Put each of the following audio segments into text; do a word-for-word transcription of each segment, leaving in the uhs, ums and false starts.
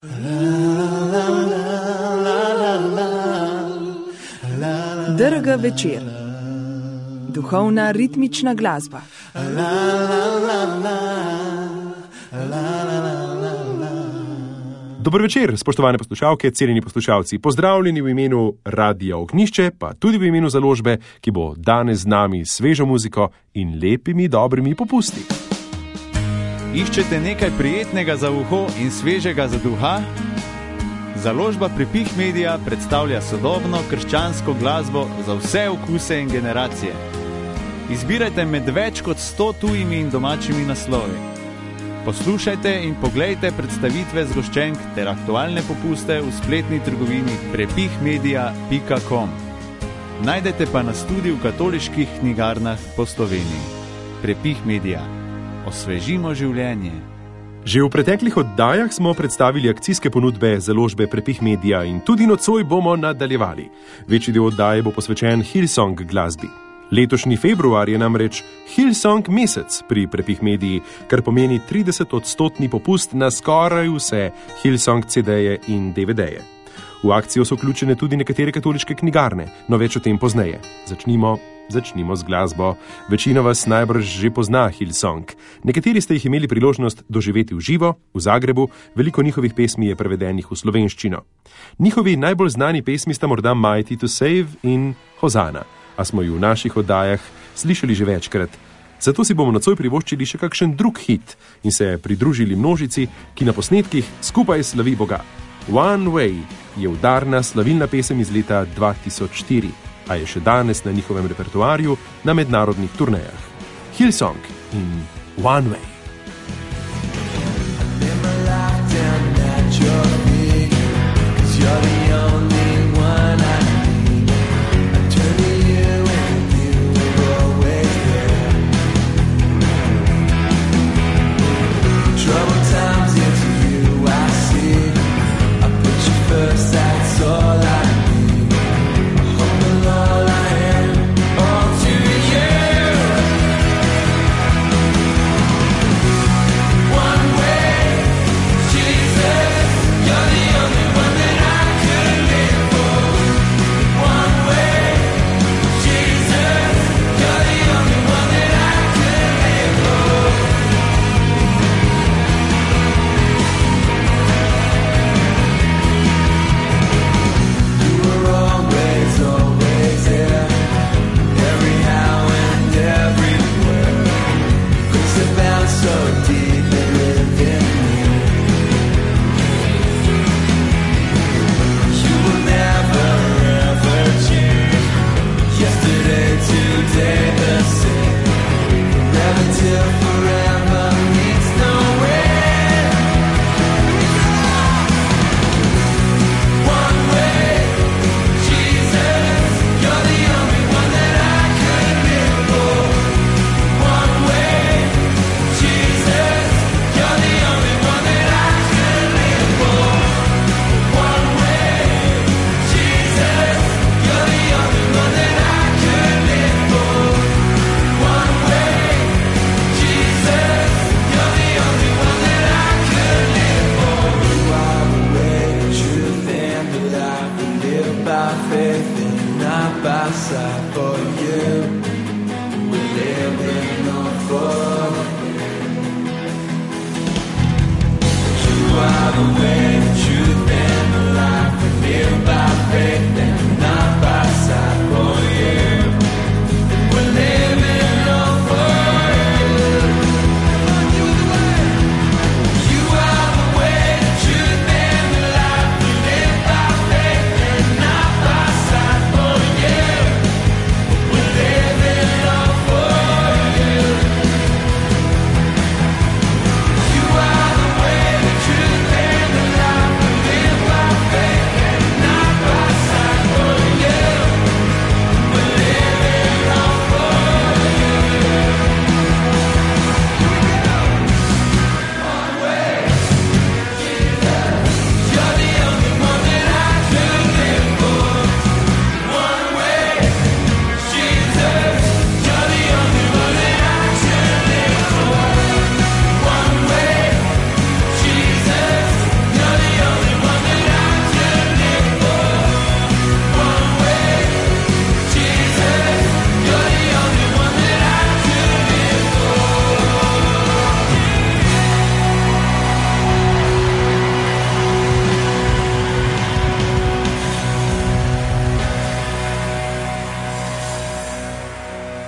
D R G večer. Duhovna ritmična glasba. Dober večer, spoštovane poslušalke, cenjeni poslušalci. Pozdravljeni v imenu Radia Ognjišče, pa tudi v imenu založbe, ki bo danes z nami s svežo muziko in lepimi, dobrimi popusti. Iščete nekaj prijetnega za uho in svežega za duha? Založba Prepih Media predstavlja sodobno krščansko glasbo za vse okuse in generacije. Izbirajte med več kot sto tujimi in domačimi naslovi. Poslušajte in poglejte predstavitve zgoščenk ter aktualne popuste v spletni trgovini prepih media pika com. Najdete pa nas tudi v katoliških knjigarnah po Sloveniji. Prepih Media. Osvežimo življenje. Že v preteklih oddajah smo predstavili akcijske ponudbe založbe Prepih Media in tudi nocoj bomo nadaljevali. Večji del oddaje bo posvečen Hillsong glasbi. Letošnji februar je namreč Hillsong mesec pri Prepih Mediji, kar pomeni trideset odstotni popust na skoraj vse Hillsong ce de-je in de ve de-je. V akcijo so vključene tudi nekatere katoliške knjigarne, no več o tem pozneje. Začnimo, začnimo z glasbo. Večina vas najbrž že pozna Hillsong. Nekateri ste jih imeli priložnost doživeti v živo, v Zagrebu, veliko njihovih pesmi je prevedenih v slovenščino. Njihovi najbolj znani pesmi sta morda Mighty to Save in Hozana, a smo ju v naših oddajah slišali že večkrat. Zato si bomo nocoj privoščili še kakšen drug hit in se pridružili množici, ki na posnetkih skupaj slavi Boga. One Way je udarna slavilna pesem iz leta dva tisoč štiri, a je še danes na njihovem repertoarju na mednarodnih turnejah. Hillsong in One Way. We'll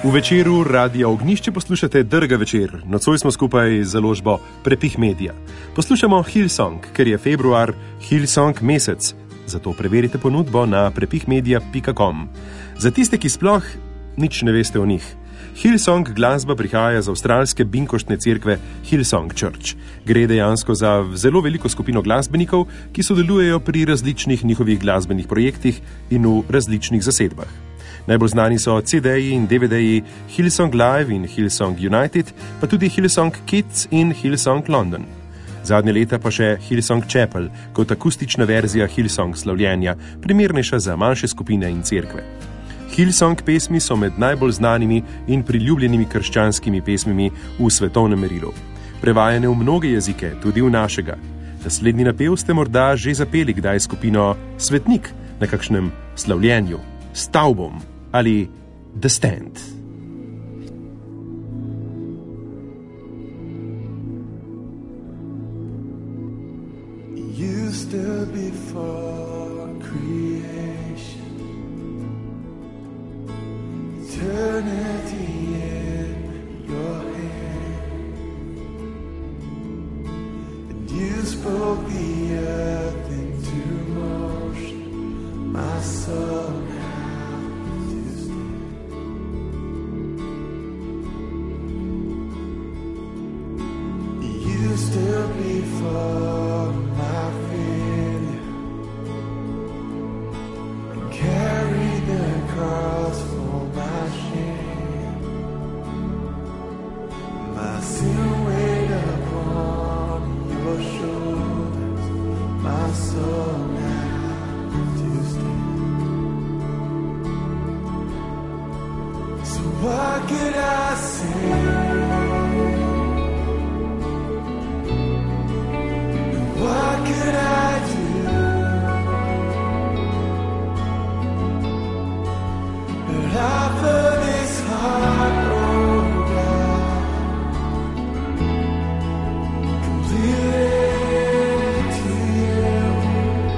V večeru Radia Ognjišče poslušate Drga večer. Nocoj smo skupaj z založbo Prepih Media. Poslušamo Hillsong, ker je februar Hillsong mesec. Zato preverite ponudbo na prepihmedia pika com. Za tiste, ki sploh nič ne veste o njih. Hillsong glasba prihaja z avstralske binkoštne cerkve Hillsong Church. Gre dejansko za zelo veliko skupino glasbenikov, ki sodelujejo pri različnih njihovih glasbenih projektih in v različnih zasedbah. Najbolj znani so C D-ji in D V D-ji Hillsong Live in Hillsong United, pa tudi Hillsong Kids in Hillsong London. Zadnje leta pa še Hillsong Chapel kot akustična verzija Hillsong slavljenja, primernejša za manjše skupine in cerkve. Hillsong pesmi so med najbolj znanimi in priljubljenimi krščanskimi pesmimi v svetovnem merilu. Prevajane v mnoge jezike, tudi v našega. Naslednji napev ste morda že zapeli kdaj skupino Svetnik na kakšnem slavljenju, Stavbom ali The Stand. Used to before creation, eternity in your hand, and you spoke the earth into motion, my soul now to stand. You still before my failure, and carry the cross for my shame. My sin weighed upon your shoulders, my soul now to stand. So what could I say? What could I do but offer this heart, oh God, completely to you?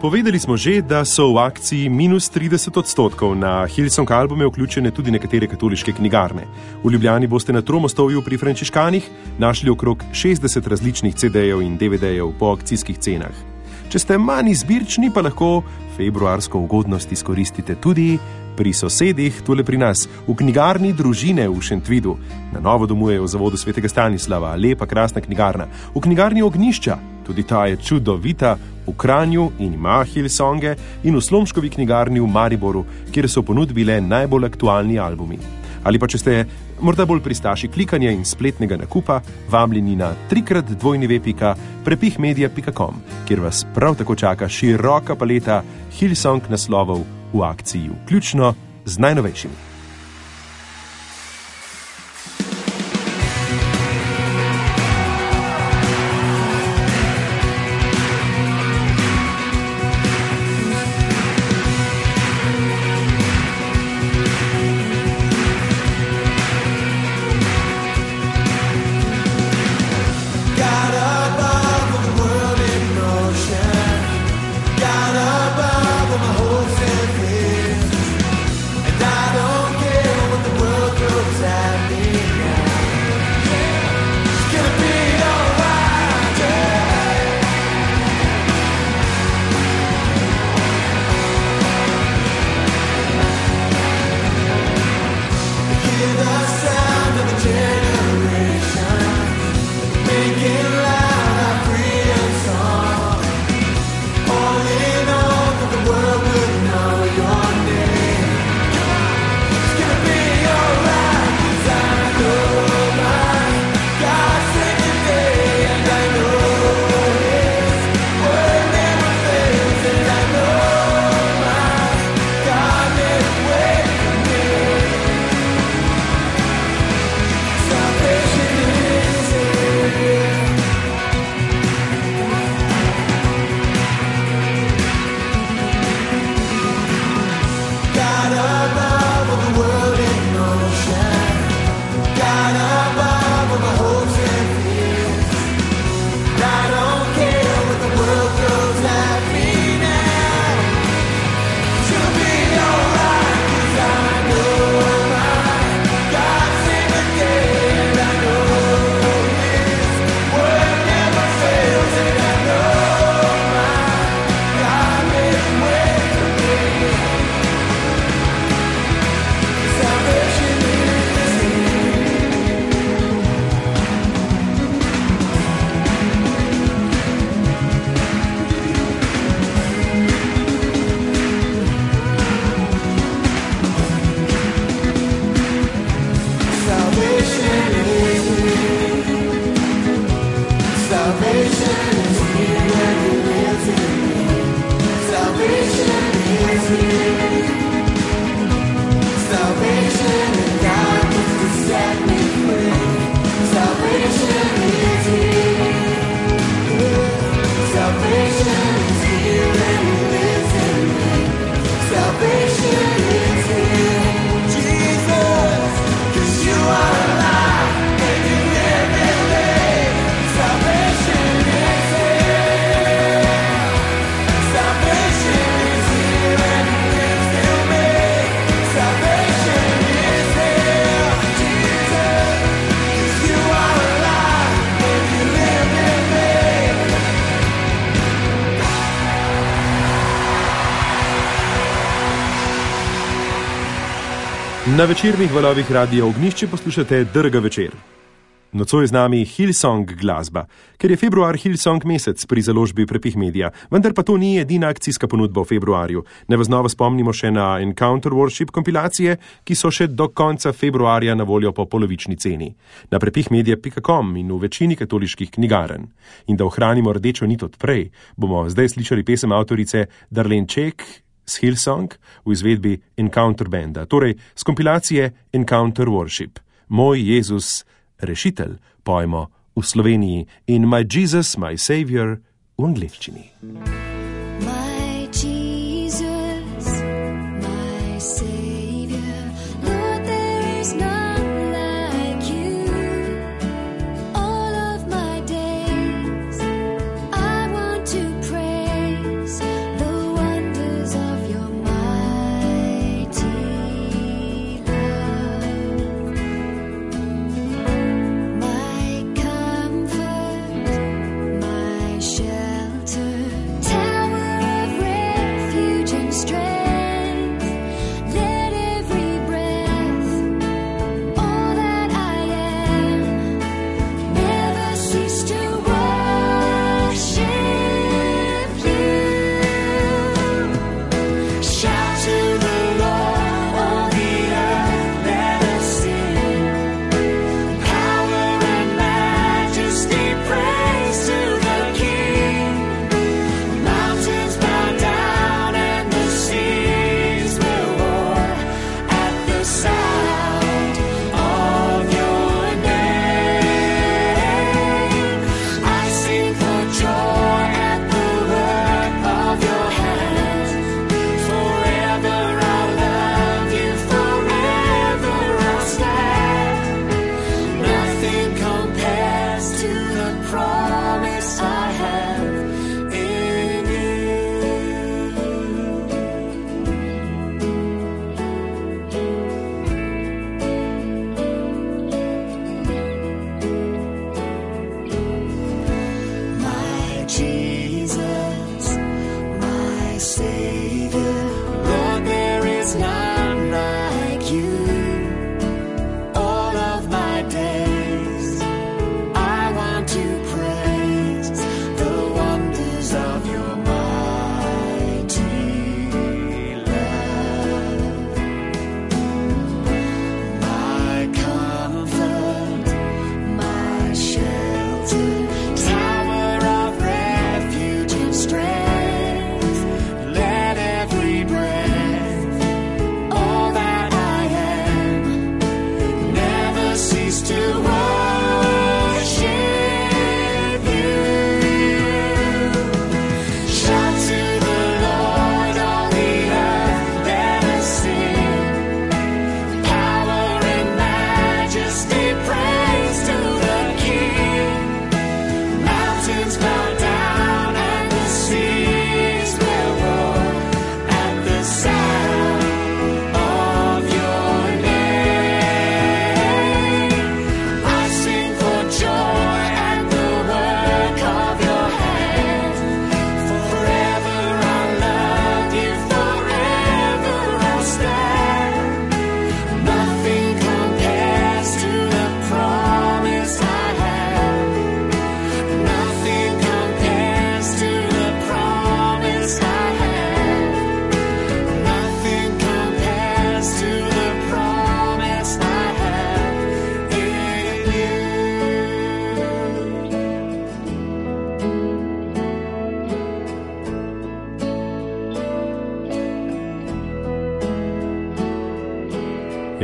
Povedali smo že, da so v akciji minus trideset odstotkov. Na Hillsong albume vključene tudi nekatere katoliške knjigarne. V Ljubljani boste na Tromostovju pri Frančiškanih našli okrog šestdeset različnih ce de-jev in de ve de-jev po akcijskih cenah. Če ste manj izbirčni, pa lahko februarsko ugodnost izkoristite tudi pri sosedih, tule pri nas, v knjigarni Družine v Šentvidu. Na novo domuje v zavodu Svetega Stanislava, lepa, krasna knjigarna. V knjigarni Ognjišča, tudi ta je čudovita, v Kranju in ima Hillsonge, in v Slomškovi knjigarni v Mariboru, kjer so ponudbile najbolj aktualni albumi. Ali pa če ste morda bolj pristaši klikanja in spletnega nakupa, vabljeni na trikrat dvojni ve pika prepihmedia pika com, kjer vas prav tako čaka široka paleta Hillsong naslovov v akciji, vključno z najnovejšimi. Na večernih valovih Radia Ognjišče poslušate Drga večer. Nocoj je z nami Hillsong glasba, ker je februar Hillsong mesec pri založbi Prepih Media, vendar pa to ni edina akcijska ponudba v februarju. Ne vas znova spomnimo še na Encounter Worship kompilacije, ki so še do konca februarja na voljo po polovični ceni. Na prepihmedia pika com in v večini katoliških knjigarn. In da ohranimo rdečo nit od prej, bomo zdaj slišali pesem avtorice Darlene Ček s Hillsong v izvedbi Encounter Banda, torej s kompilacije Encounter Worship. Moj Jezus, rešitelj, pojmo v Sloveniji in My Jesus, My Savior v angleščini. My Jesus, my Savior, Lord, there is none like you. All of my days I want to praise the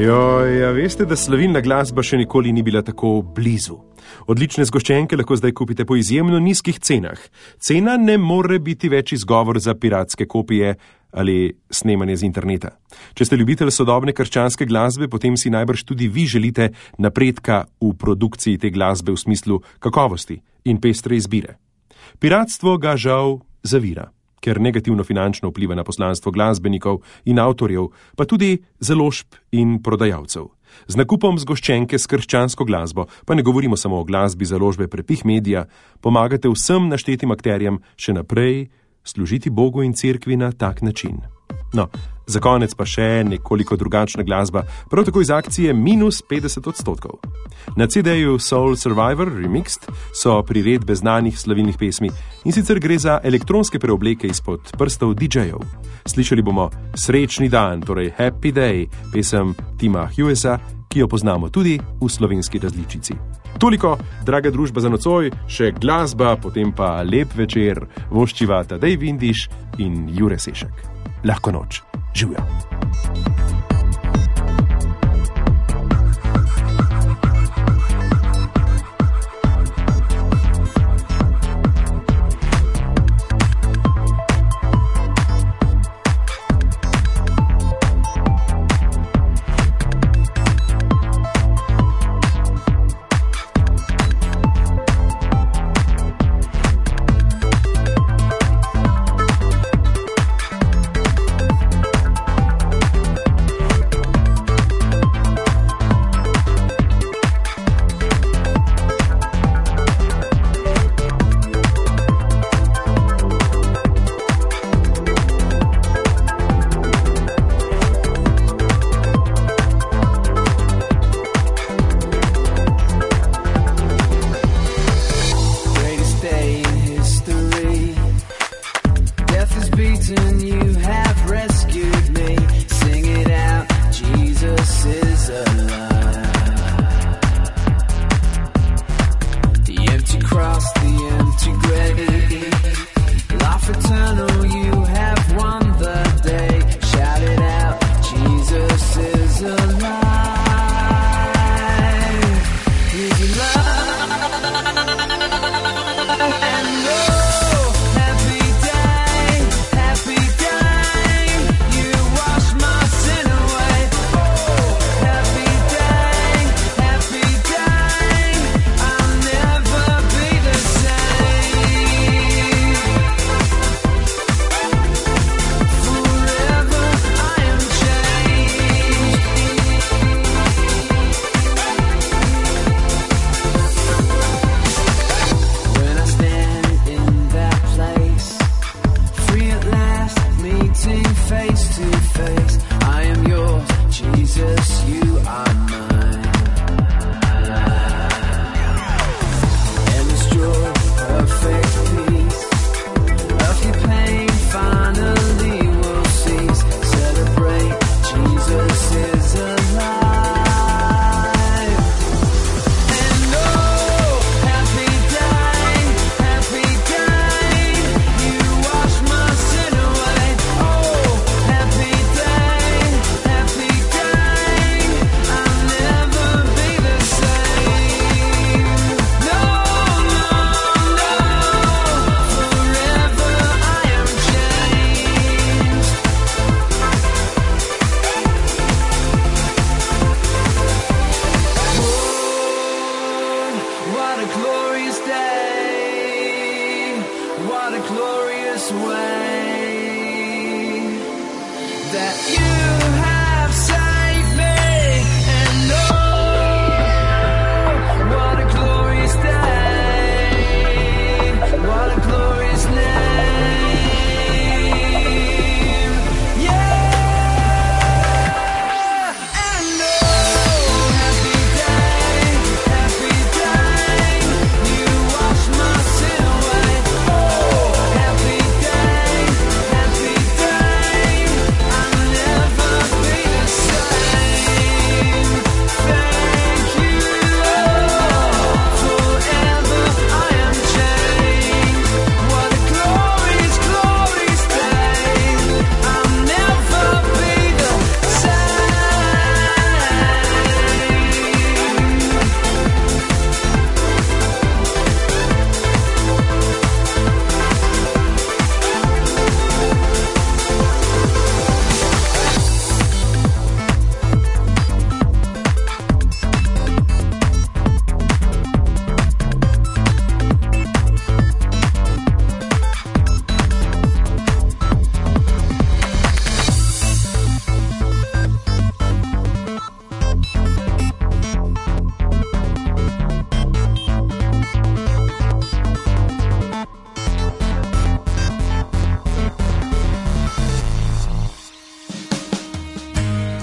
Joj, a veste, da slavilna glasba še nikoli ni bila tako blizu. Odlične zgoščenke lahko zdaj kupite po izjemno nizkih cenah. Cena ne more biti več izgovor za piratske kopije ali snemanje z interneta. Če ste ljubitelj sodobne krščanske glasbe, potem si najbrž tudi vi želite napredka v produkciji te glasbe v smislu kakovosti in pestre izbire. Piratstvo ga žal zavira, ker negativno finančno vpliva na poslanstvo glasbenikov in avtorjev, pa tudi založb in prodajalcev. Z nakupom zgoščenke s krščansko glasbo, pa ne govorimo samo o glasbi založbe Prepih Media, pomagate vsem naštetim akterjem še naprej služiti Bogu in cerkvi na tak način. No, za konec pa še nekoliko drugačna glasba, prav tako iz akcije minus petdeset odstotkov. Na ce deju Soul Survivor Remixed so priredbe znanih slavilnih pesmi in sicer gre za elektronske preobleke izpod prstov didžejev. Slišali bomo Srečni dan, torej Happy Day, pesem Tima Hughesa, ki jo poznamo tudi v slovenski različici. Toliko, draga družba za nocoj, še glasba, potem pa lep večer, voščiva Tadej Vindiš in Jure Sešek. Lahko noč. Živjo. Happy day.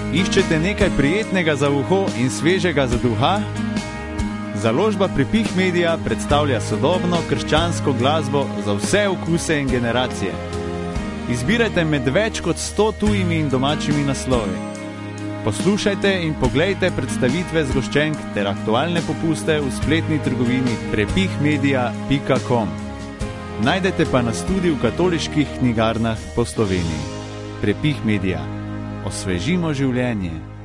Iščete nekaj prijetnega za uho in svežega za duha? Založba Prepih Media predstavlja sodobno krščansko glasbo za vse okuse in generacije. Izbirajte med več kot sto tujimi in domačimi naslovi. Poslušajte in poglejte predstavitve zgoščenk ter aktualne popuste v spletni trgovini prepih media pika com. Najdete pa nas tudi v katoliških knjigarnah po Sloveniji. Prepih Media. Osvežimo življenje.